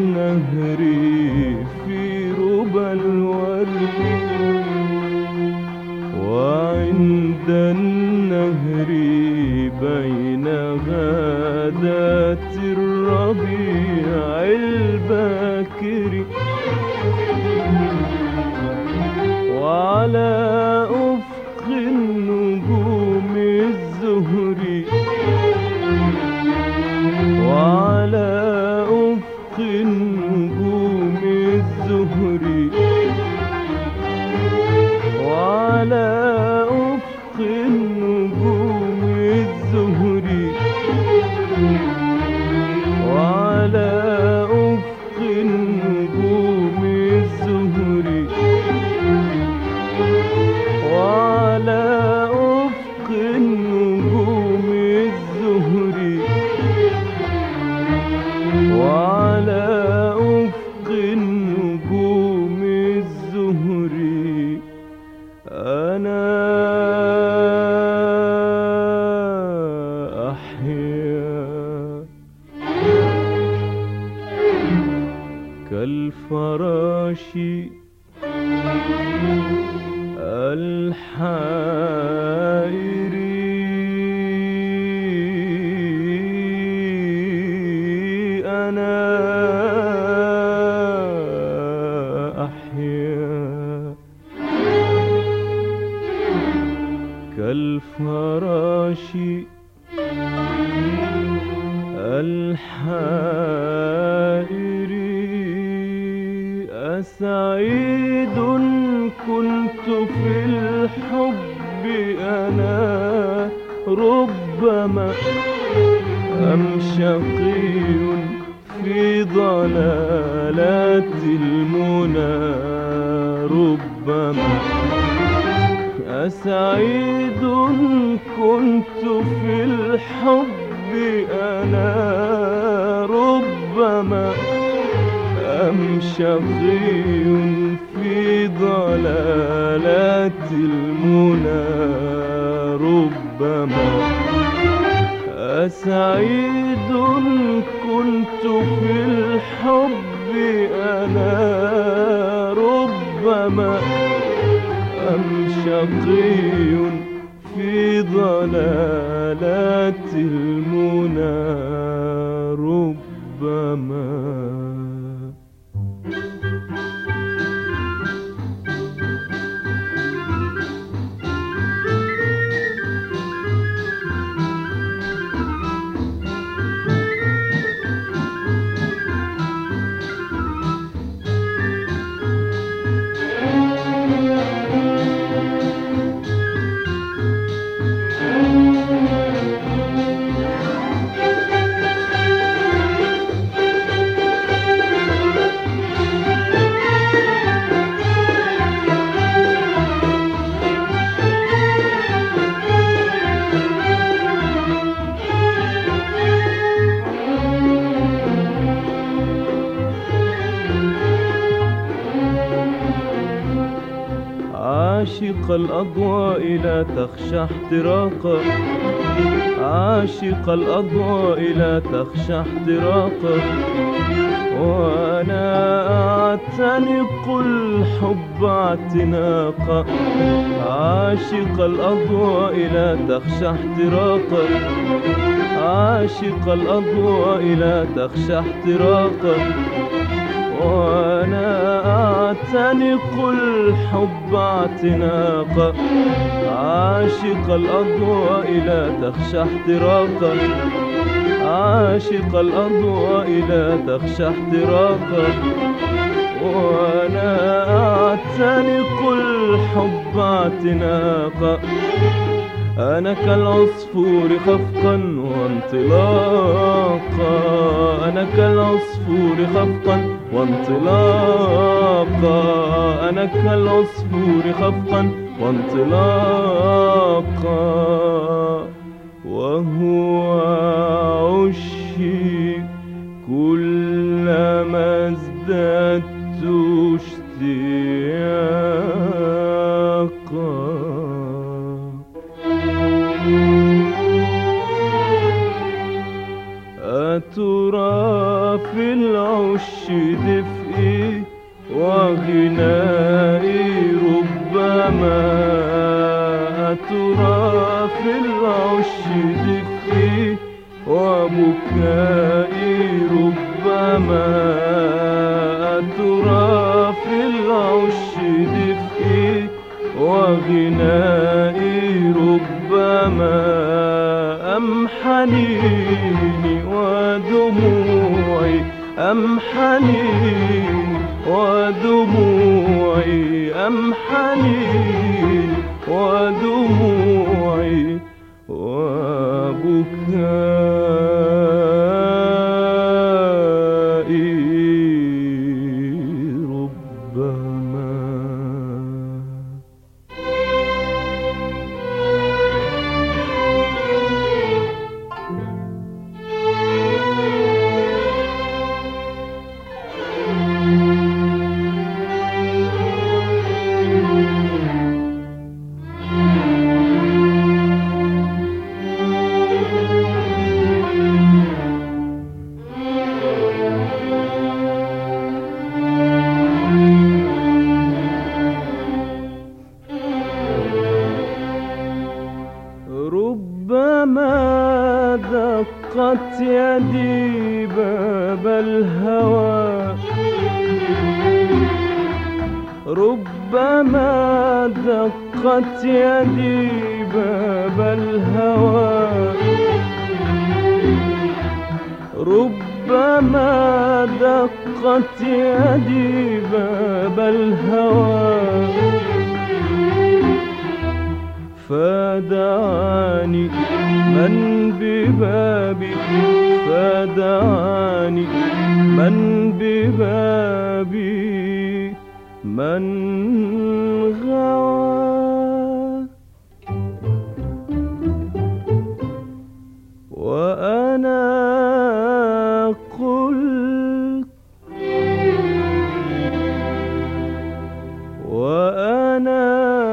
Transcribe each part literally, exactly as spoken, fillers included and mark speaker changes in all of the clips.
Speaker 1: النهر في ربى الورد، وعند النهر بين غادات الربيع الباكر، وعلى أفق النجوم الزهر، وعلى أفق النجوم الزهر، وعلى أفق النجوم الزهر، وعلى أفق النجوم الزهر، وعلى أفق النجوم الزهر، وعلى أفق النجوم الزهر أنا أحيا كالفراش الحائر، أنا أحيا كالفراش الحائر، أسعيد كنت في الحب أنا ربما، أم شقي في ضلالات المنى ربما، أسعيد كنت في الحب أنا ربما، أم شقي في ضلالات المنى ربما، أسعيد كنت في الحب أنا ربما، أم شقي في ضلالات المنى ربما. عاشق الأضواء لا تخشى احتراقا، عاشق الأضواء لا تخشى احتراقا، وأنا أعتنق الحب اعتناقا، عاشق الأضواء لا تخشى احتراقا، عاشق الأضواء لا تخشى احتراقا، وأنا أعتنق الحب اعتناقا، عاشق الأضواء لا تخشى احتراقا، عاشق الأضواء لا تخشى احتراقا، وأنا أعتنق الحب اعتناقا، أنا كالعصفور خفقا وانطلاقا، أنا كالعصفور خفقا وانطلاقا، أنا كالعصفور خفقا وانطلاقا، وهو عشي كلما ازددت اشتياقا. أترى ترى في العش دفئي وغنائي ربما ترى في العش دفئي وبكائي ربما ترى في العش دفئي وغنائي ربما أم حنيني ودموعي أم حنيني ودموعي أم حنيني ودموعي وبكائي ربما. ربما دقت يدي باب الهوى ربما دقت يدي باب الهوى ربما دقت يدي باب الهوى فدعاني من ببابي فدعاني من ببابي من غوى وأنا قلت وأنا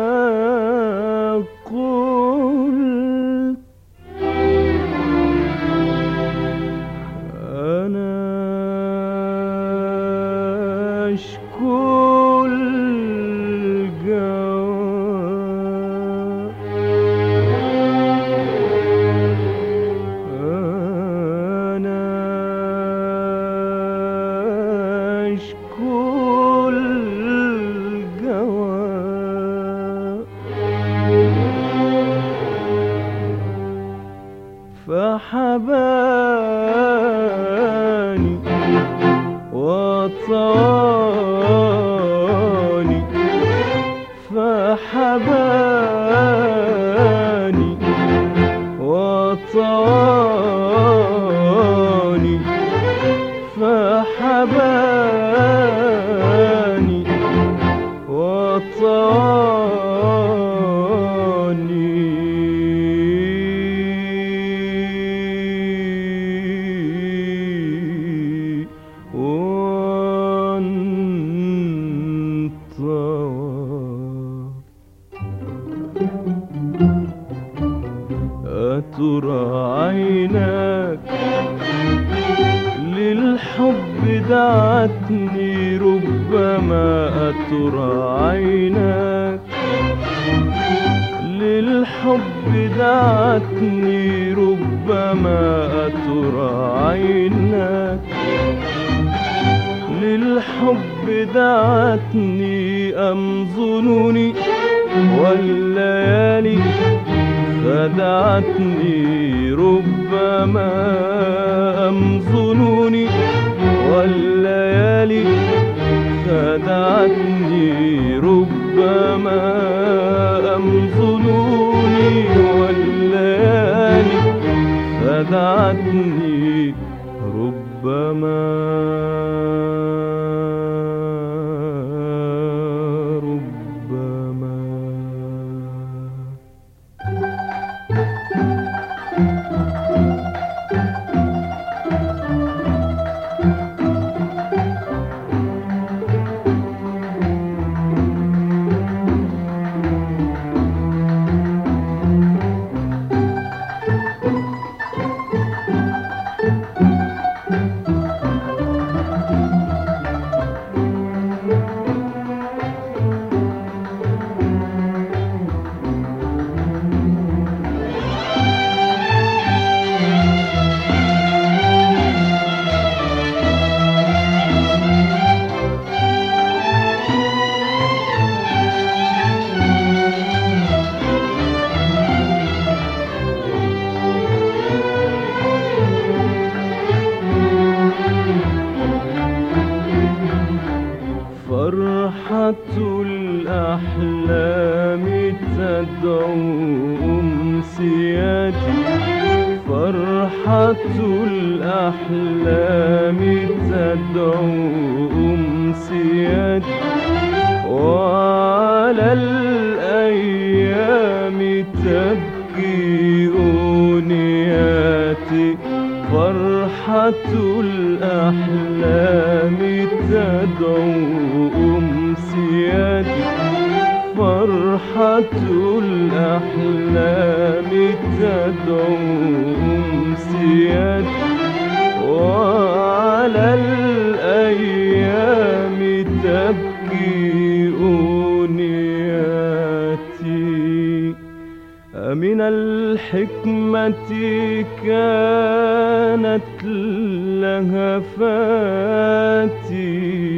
Speaker 1: قلت أنا أشكو الجوى أنا أشكو الجوى فحباني وطاني فحباني وطاني فحباني وطاني أترى عيناك للحب دعتني ربما أترى عيناك للحب دعتني ربما أترى عيناك للحب دعتني أم ظنوني والليالي خدعتني ربما أم ظنوني والليالي خدعتني ربما أم ظنوني والليالي خدعتني ربما فرحة الأحلام تدعو أمسيتي، فرحة الأحلام تدعو أمسيتي، وعلى الأيام تبكي أمنياتي. فرحة الأحلام تدعو أمسيتي، فرحة الأحلام تدعو أمسيتي، وعلى الأيام تبكي أمنياتي. من الحكمة كانت لهفاتي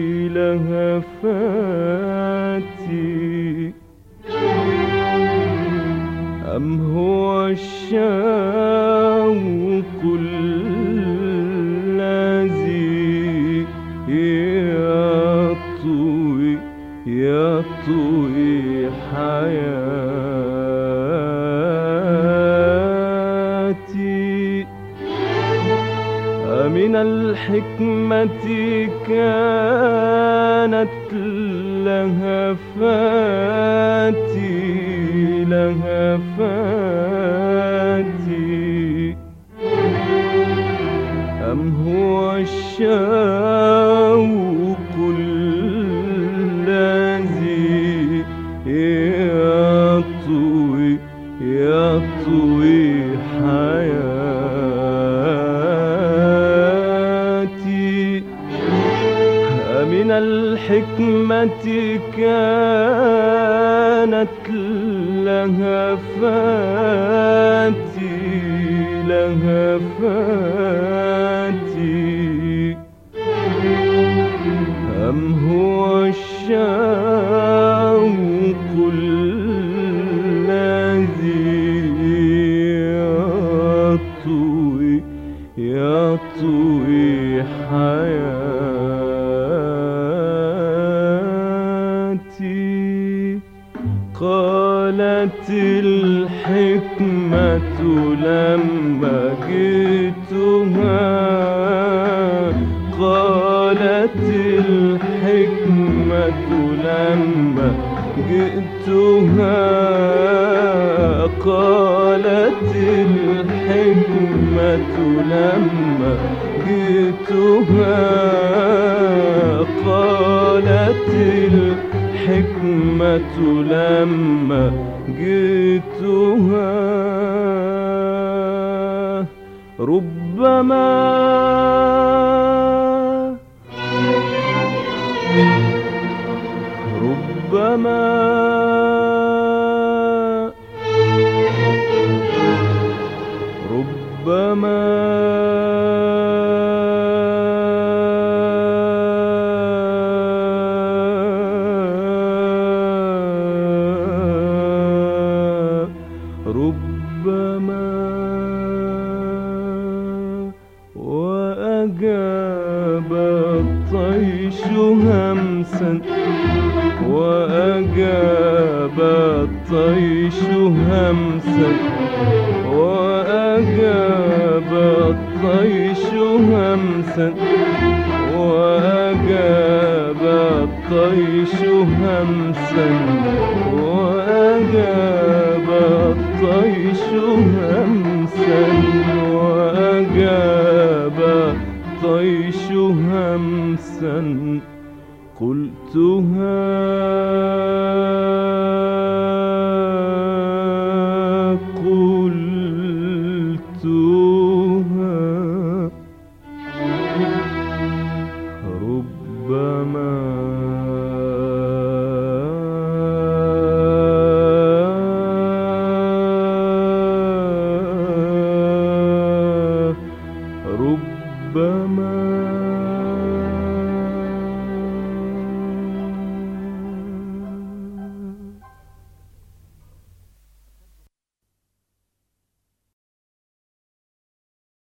Speaker 1: لهفاتي، أم هو الشوق الذي يطوي يطوي حياتي. من الحكمة كانت لهفاتي لهفاتي، أم هو الشوق الذي يطوي يطوي حياتي. من الحكمة كانت لهفاتي لهفاتي، أم هو الشوق الذي يطوي يطوي حياتي. قالت الحكمة لما جئتها، قالت الحكمة لما جئتها، قالت الحكمة لما جئتها، قالت الحكمة لما جئتها، ربما ربما ربما ربما وأجاب الطيش همسا، وأجاب الطيش همسا، وأجاب الطيش همسا، وأجاب الطيش همسا، وأجاب الطيش همسا، وأجاب الطيش همسا. قلتها قلتها ربما